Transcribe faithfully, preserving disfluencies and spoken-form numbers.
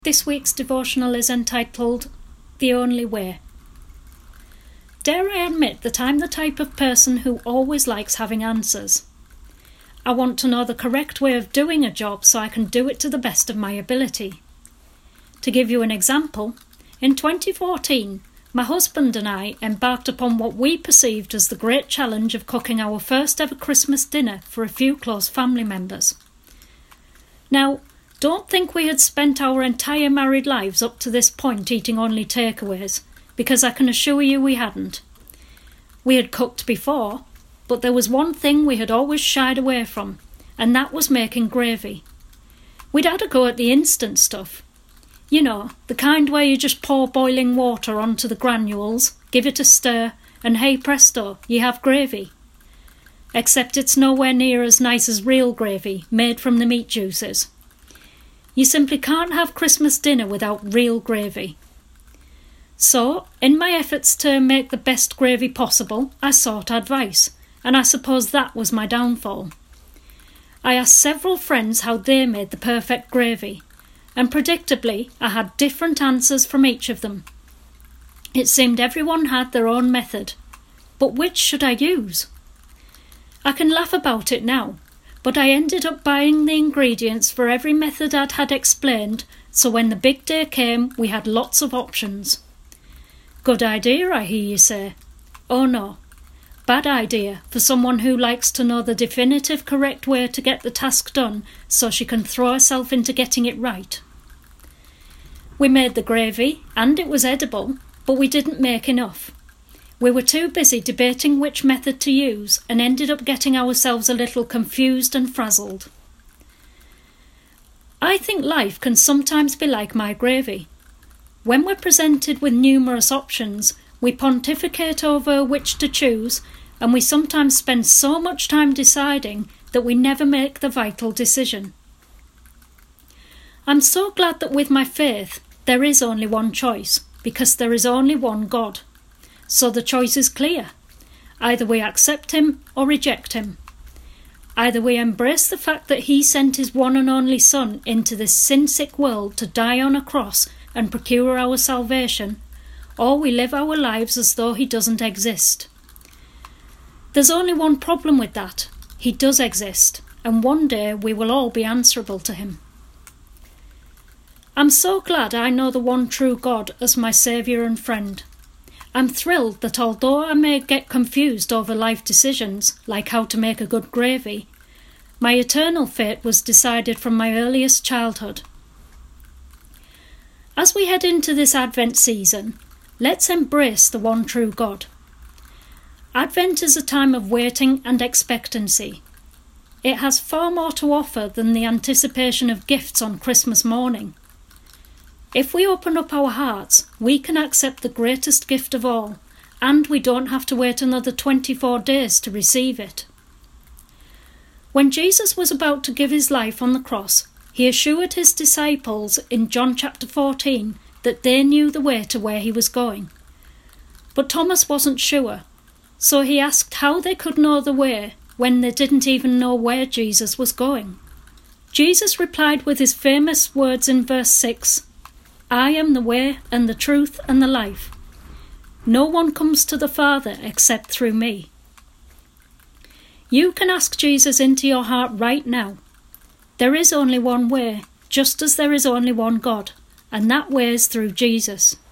This week's devotional is entitled, The Only Way. Dare I admit that I'm the type of person who always likes having answers. I want to know the correct way of doing a job so I can do it to the best of my ability. To give you an example, in twenty fourteen, my husband and I embarked upon what we perceived as the great challenge of cooking our first ever Christmas dinner for a few close family members. Now, don't think we had spent our entire married lives up to this point eating only takeaways, because I can assure you we hadn't. We had cooked before, but there was one thing we had always shied away from, and that was making gravy. We'd had a go at the instant stuff. You know, the kind where you just pour boiling water onto the granules, give it a stir, and hey presto, you have gravy. Except it's nowhere near as nice as real gravy, made from the meat juices. You simply can't have Christmas dinner without real gravy. So, in my efforts to make the best gravy possible, I sought advice, and I suppose that was my downfall. I asked several friends how they made the perfect gravy, and predictably I had different answers from each of them. It seemed everyone had their own method, but which should I use? I can laugh about it now, but I ended up buying the ingredients for every method I'd had explained, so when the big day came, we had lots of options. Good idea, I hear you say. Oh no, bad idea for someone who likes to know the definitive correct way to get the task done so she can throw herself into getting it right. We made the gravy, and it was edible, but we didn't make enough. We were too busy debating which method to use and ended up getting ourselves a little confused and frazzled. I think life can sometimes be like my gravy. When we're presented with numerous options, we pontificate over which to choose, and we sometimes spend so much time deciding that we never make the vital decision. I'm so glad that with my faith, there is only one choice, because there is only one God. So the choice is clear. Either we accept him or reject him. Either we embrace the fact that he sent his one and only Son into this sin-sick world to die on a cross and procure our salvation, or we live our lives as though he doesn't exist. There's only one problem with that. He does exist, and one day we will all be answerable to him. I'm so glad I know the one true God as my saviour and friend. I'm thrilled that although I may get confused over life decisions, like how to make a good gravy, my eternal fate was decided from my earliest childhood. As we head into this Advent season, let's embrace the one true God. Advent is a time of waiting and expectancy. It has far more to offer than the anticipation of gifts on Christmas morning. If we open up our hearts, we can accept the greatest gift of all, and we don't have to wait another twenty-four days to receive it. When Jesus was about to give his life on the cross, he assured his disciples in John chapter fourteen that they knew the way to where he was going. But Thomas wasn't sure, so he asked how they could know the way when they didn't even know where Jesus was going. Jesus replied with his famous words in verse six, I am the way and the truth and the life. No one comes to the Father except through me. You can ask Jesus into your heart right now. There is only one way, just as there is only one God, and that way is through Jesus.